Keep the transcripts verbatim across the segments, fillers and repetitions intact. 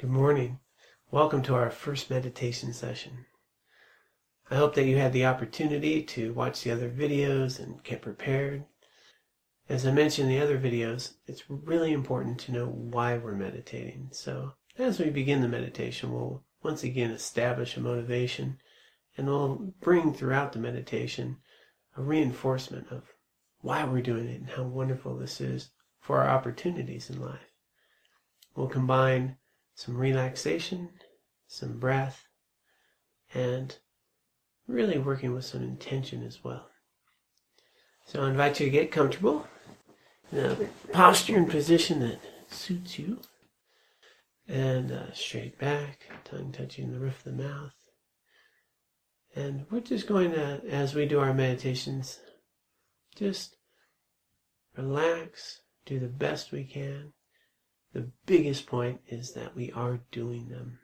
Good morning. Welcome to our first meditation session. I hope that you had the opportunity to watch the other videos and get prepared. As I mentioned in the other videos, it's really important to know why we're meditating. So as we begin the meditation, we'll once again establish a motivation, and we'll bring throughout the meditation a reinforcement of why we're doing it and how wonderful this is for our opportunities in life. We'll combine some relaxation, some breath, and really working with some intention as well. So I invite you to get comfortable in a posture and position that suits you, and uh, straight back, tongue touching the roof of the mouth. And we're just going to, as we do our meditations, just relax, do the best we can. The biggest point is that we are doing them.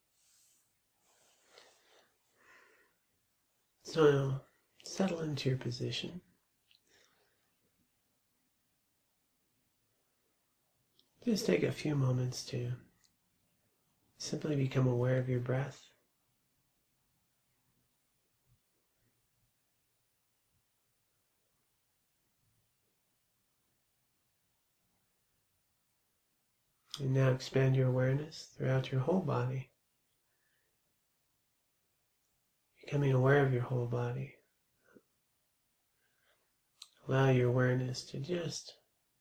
So settle into your position. Just take a few moments to simply become aware of your breath. And now expand your awareness throughout your whole body. Becoming aware of your whole body. Allow your awareness to just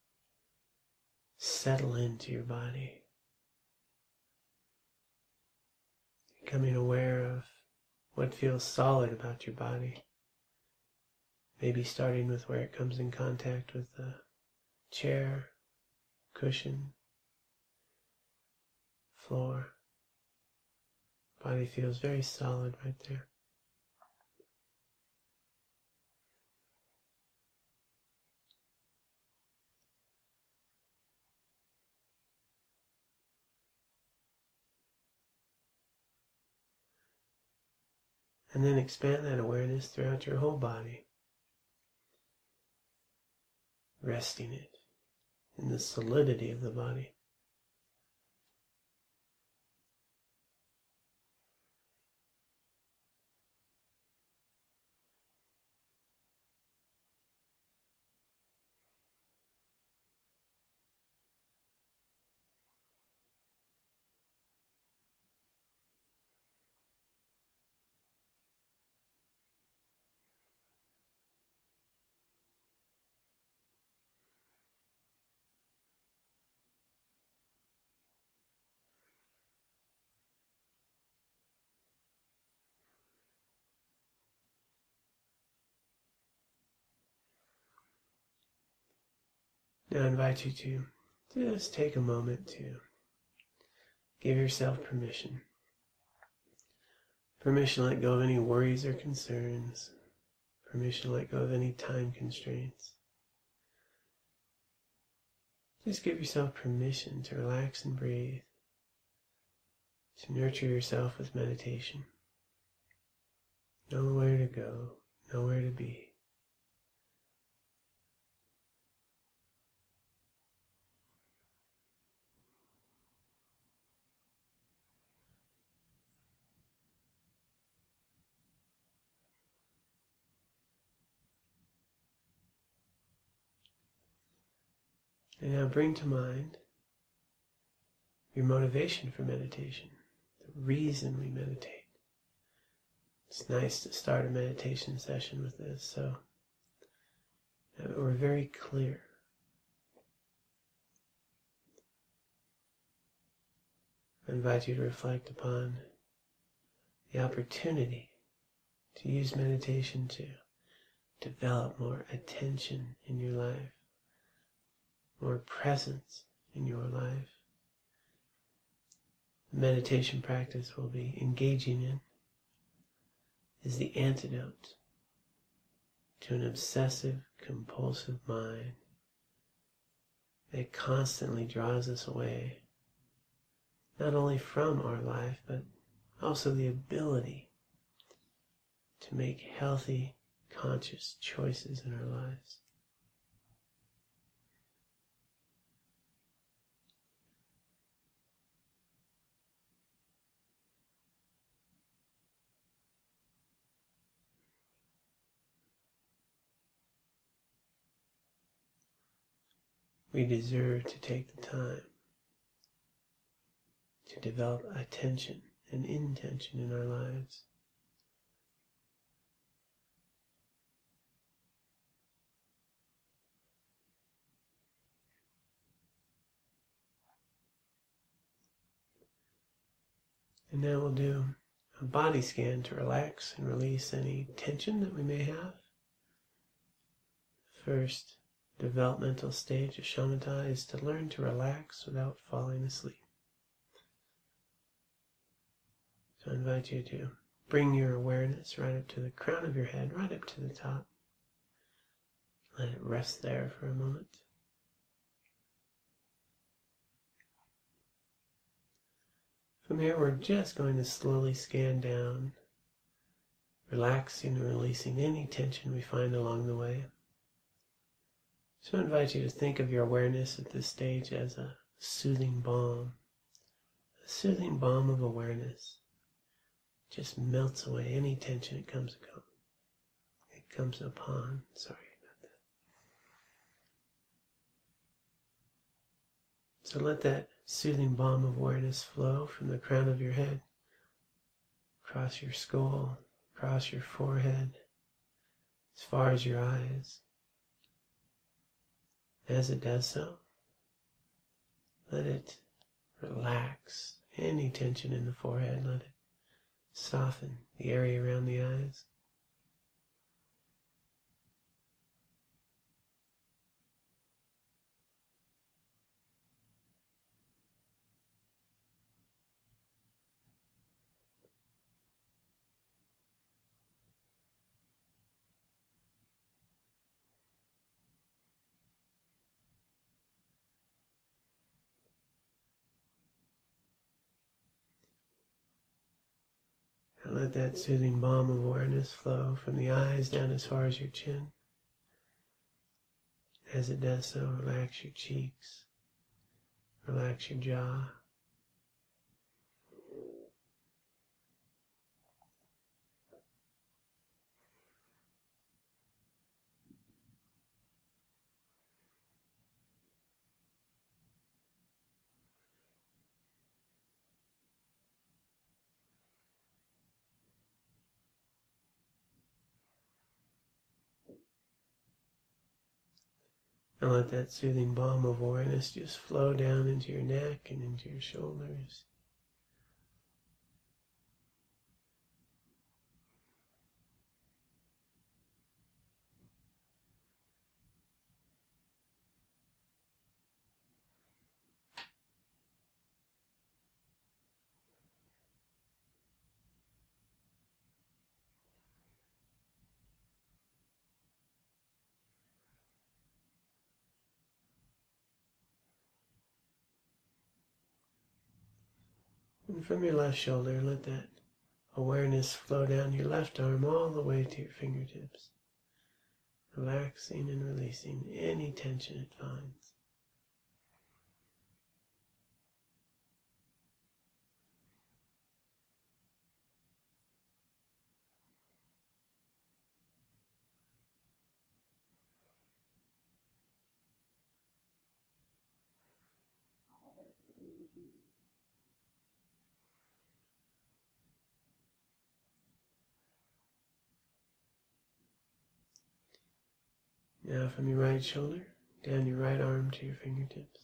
settle into your body. Becoming aware of what feels solid about your body. Maybe starting with where it comes in contact with the chair, cushion, floor. Body feels very solid right there. And then expand that awareness throughout your whole body, resting it in the solidity of the body. Now I invite you to just take a moment to give yourself permission. Permission to let go of any worries or concerns. Permission to let go of any time constraints. Just give yourself permission to relax and breathe. To nurture yourself with meditation. Know where to go, know where to be. And now bring to mind your motivation for meditation, the reason we meditate. It's nice to start a meditation session with this, so that we're very clear. I invite you to reflect upon the opportunity to use meditation to develop more attention in your life, more presence in your life. The meditation practice we'll be engaging in is the antidote to an obsessive, compulsive mind that constantly draws us away, not only from our life, but also the ability to make healthy, conscious choices in our lives. we deserve to take the time to develop attention and intention in our lives. And now we'll do a body scan to relax and release any tension that we may have. First developmental stage of shamatha is to learn to relax without falling asleep. So I invite you to bring your awareness right up to the crown of your head, right up to the top. Let it rest there for a moment. From here, we're just going to slowly scan down, relaxing and releasing any tension we find along the way. So I invite you to think of your awareness at this stage as a soothing balm, a soothing balm of awareness. Just melts away any tension it comes it comes upon. Sorry about that. So let that soothing balm of awareness flow from the crown of your head, across your skull, across your forehead, as far as your eyes. As it does so, let it relax any tension in the forehead. Let it soften the area around the eyes. And let that soothing balm of awareness flow from the eyes down as far as your chin. As it does so, relax your cheeks, relax your jaw. And let that soothing balm of awareness just flow down into your neck and into your shoulders. And from your left shoulder, let that awareness flow down your left arm all the way to your fingertips, relaxing and releasing any tension it finds. Now from your right shoulder, down your right arm to your fingertips.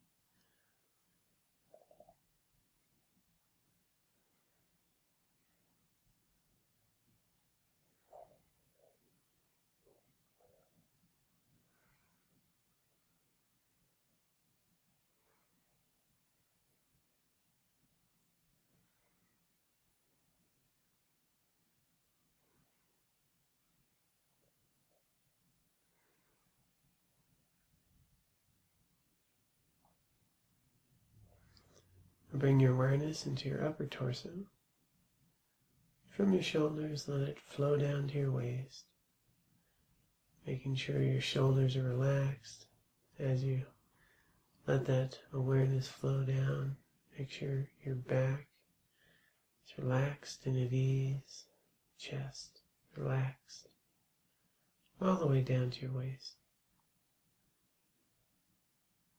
Bring your awareness into your upper torso. From your shoulders, let it flow down to your waist, making sure your shoulders are relaxed. As you let that awareness flow down, make sure your back is relaxed and at ease, chest relaxed, all the way down to your waist.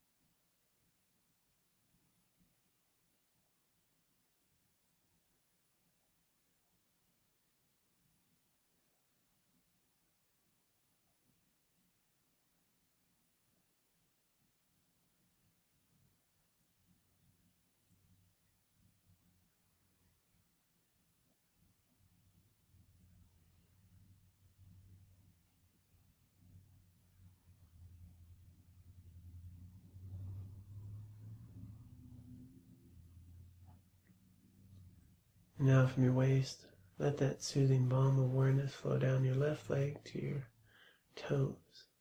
Now from your waist, let that soothing balm of awareness flow down your left leg to your toes.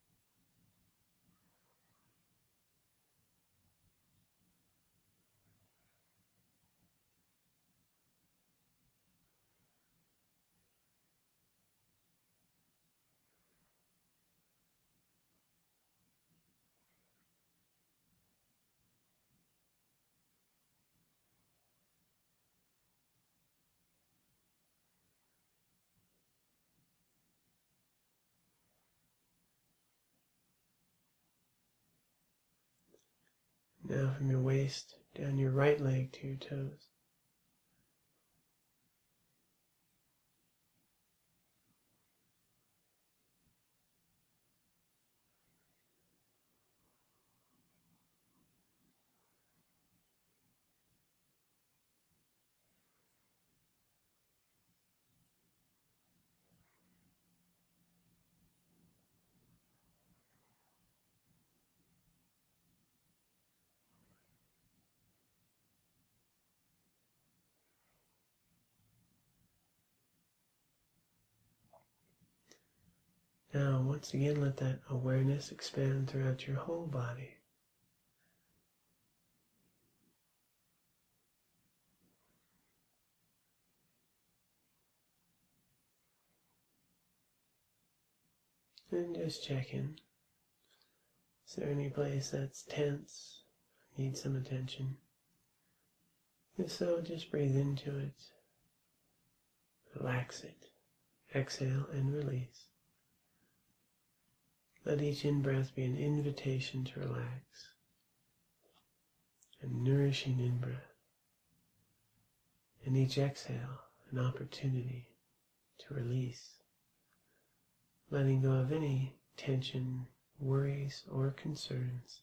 Now from your waist, down your right leg to your toes. Now, once again, let that awareness expand throughout your whole body. And just check in. Is there any place that's tense, needs some attention? If so, just breathe into it. Relax it. Exhale and release. Let each in-breath be an invitation to relax. A nourishing in-breath. And each exhale, an opportunity to release. Letting go of any tension, worries, or concerns.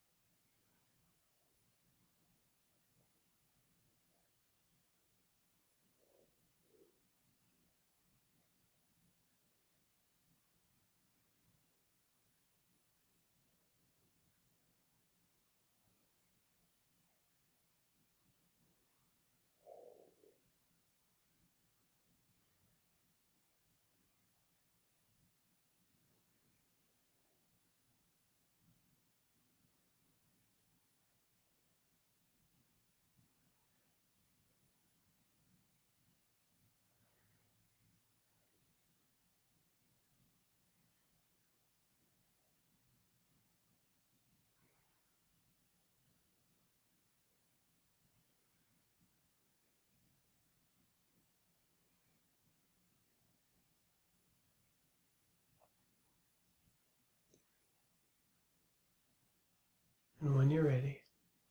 And when you're ready,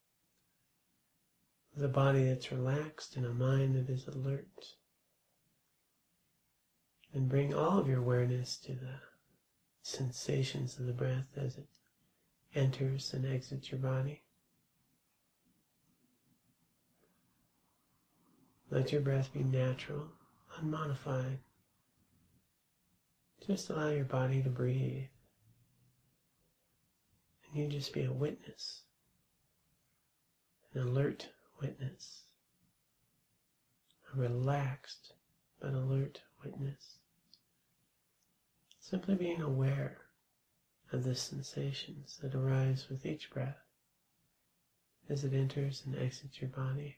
with a body that's relaxed and a mind that is alert, and bring all of your awareness to the sensations of the breath as it enters and exits your body. Let your breath be natural, unmodified. Just allow your body to breathe. And you just be a witness, an alert witness, a relaxed but alert witness. Simply being aware of the sensations that arise with each breath as it enters and exits your body.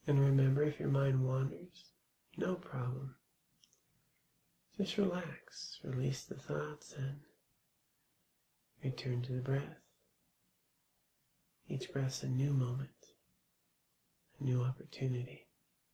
And remember, if your mind wanders, no problem. Just relax, release the thoughts, and return to the breath. Each breath's a new moment, a new opportunity.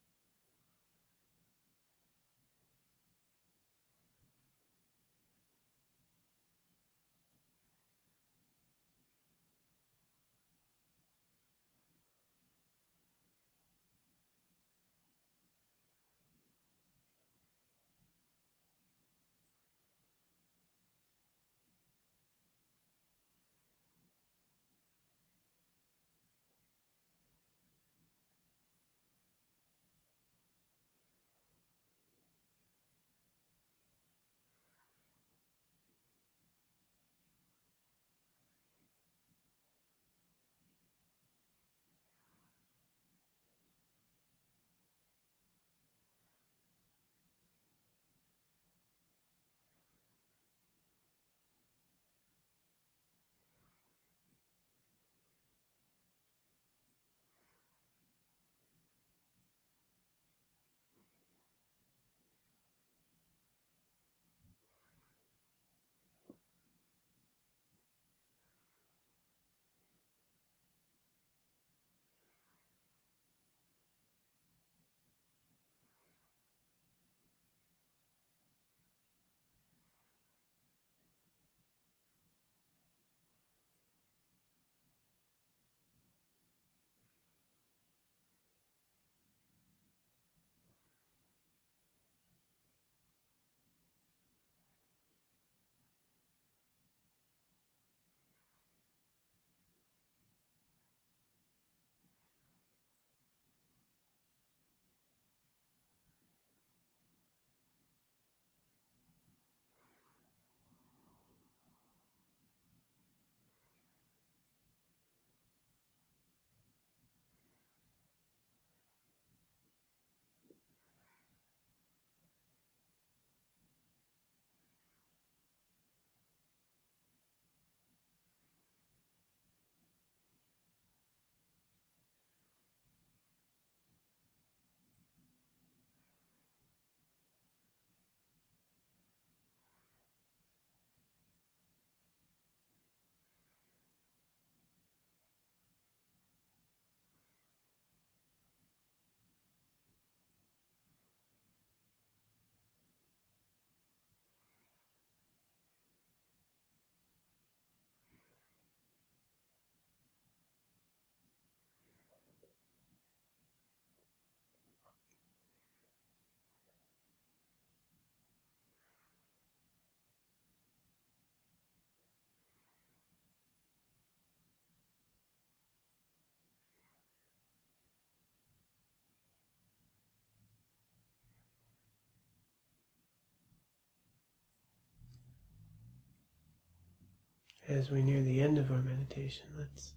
As we near the end of our meditation, let's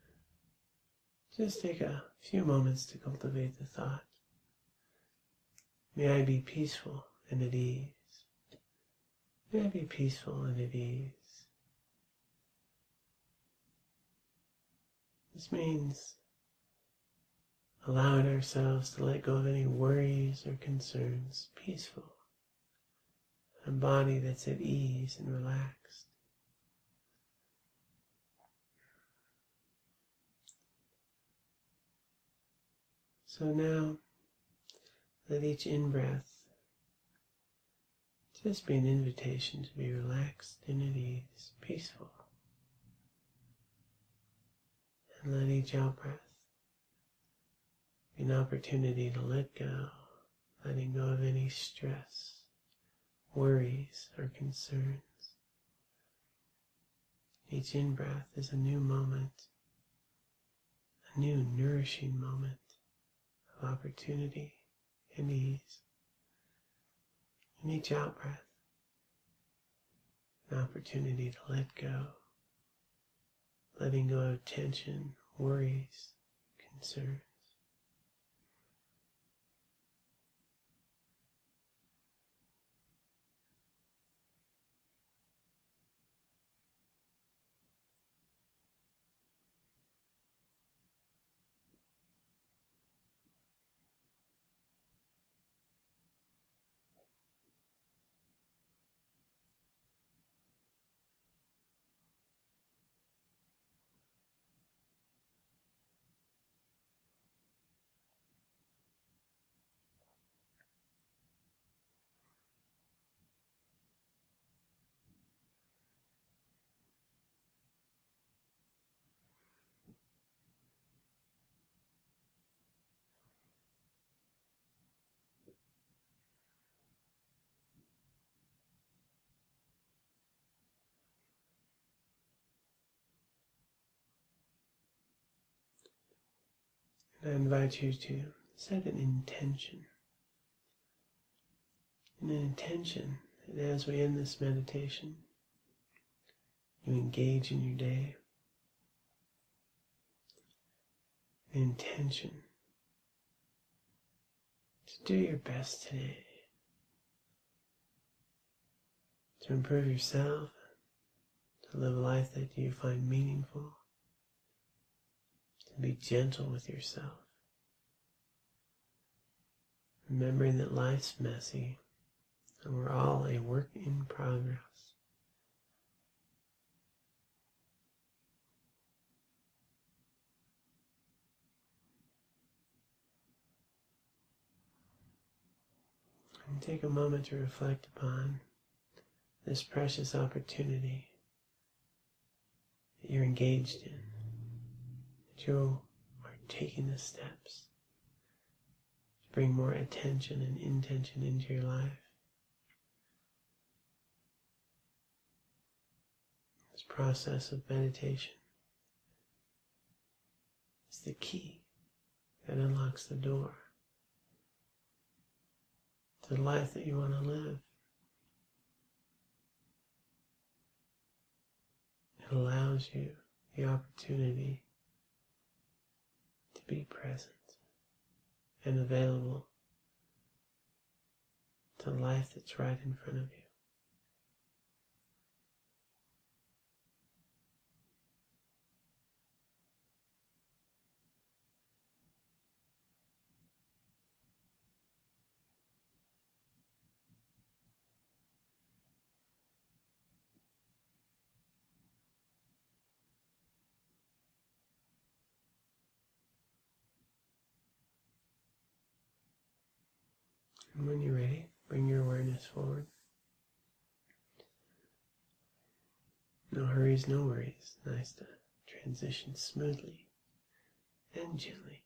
just take a few moments to cultivate the thought, may I be peaceful and at ease. May I be peaceful and at ease. This means allowing ourselves to let go of any worries or concerns, peaceful, a body that's at ease and relaxed. So now, let each in-breath just be an invitation to be relaxed and at ease, peaceful. And let each out-breath be an opportunity to let go, letting go of any stress, worries, or concerns. Each in-breath is a new moment, a new nourishing moment of opportunity and ease. And each out-breath, an opportunity to let go, letting go of tension, worries, concerns. I invite you to set an intention. An intention that as we end this meditation, you engage in your day. An intention to do your best today, to improve yourself, to live a life that you find meaningful, to be gentle with yourself, remembering that life's messy and we're all a work in progress. And take a moment to reflect upon this precious opportunity that you're engaged in, that you are taking the steps to bring more attention and intention into your life. This process of meditation is the key that unlocks the door to the life that you want to live. It allows you the opportunity to be present and available to the life that's right in front of you. And when you're ready, bring your awareness forward. No hurries, no worries. Nice to transition smoothly and gently.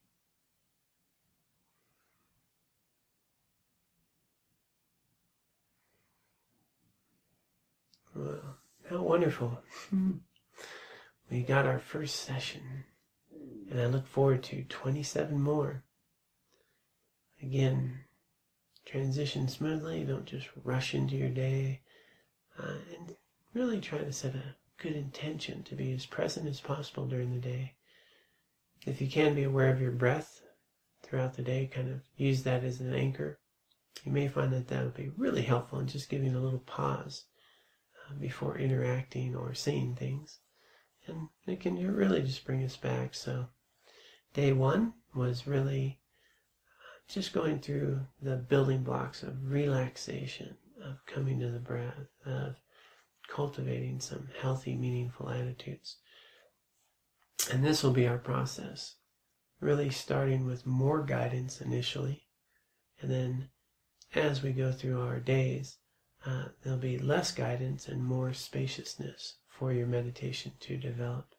Well, how wonderful. We got our first session, and I look forward to twenty-seven more. Again, transition smoothly, don't just rush into your day, uh, and really try to set a good intention to be as present as possible during the day. If you can, be aware of your breath throughout the day, kind of use that as an anchor. You may find that that will be really helpful in just giving a little pause uh, before interacting or saying things. And it can really just bring us back. So day one was really just going through the building blocks of relaxation, of coming to the breath, of cultivating some healthy, meaningful attitudes. And this will be our process, really starting with more guidance initially, and then as we go through our days, uh, there'll be less guidance and more spaciousness for your meditation to develop.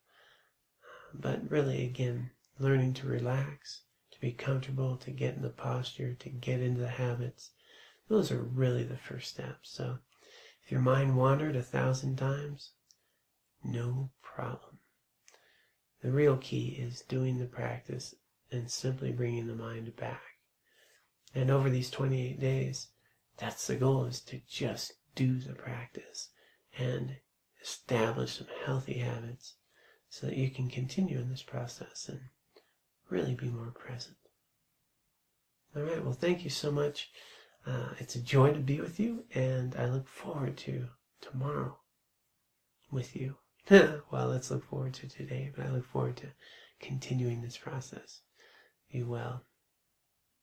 But really, again, learning to relax, to be comfortable, to get in the posture, to get into the habits. Those are really the first steps. So if your mind wandered a thousand times, no problem. The real key is doing the practice and simply bringing the mind back. And over these twenty-eight days, that's the goal, is to just do the practice and establish some healthy habits so that you can continue in this process and really be more present. All right, well, thank you so much. Uh, it's a joy to be with you, and I look forward to tomorrow with you. Well, let's look forward to today, but I look forward to continuing this process. Be well.